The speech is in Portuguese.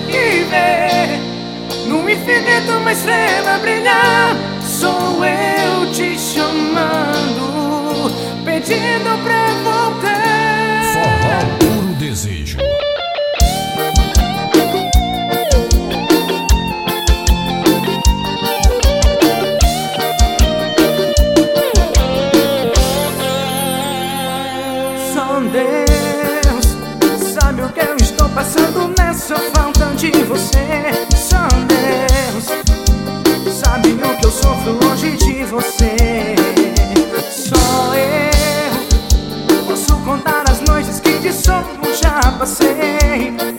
e ver no infinito uma estrela brilhar. Sou eu te chamando, pedindo pra voltar. Forró Puro Desejo. Só Deus sabe o que eu estou passando nessa falta de você. Só Deus sabe o que eu sofro longe de você. Só eu posso contar as noites que de sono já passei.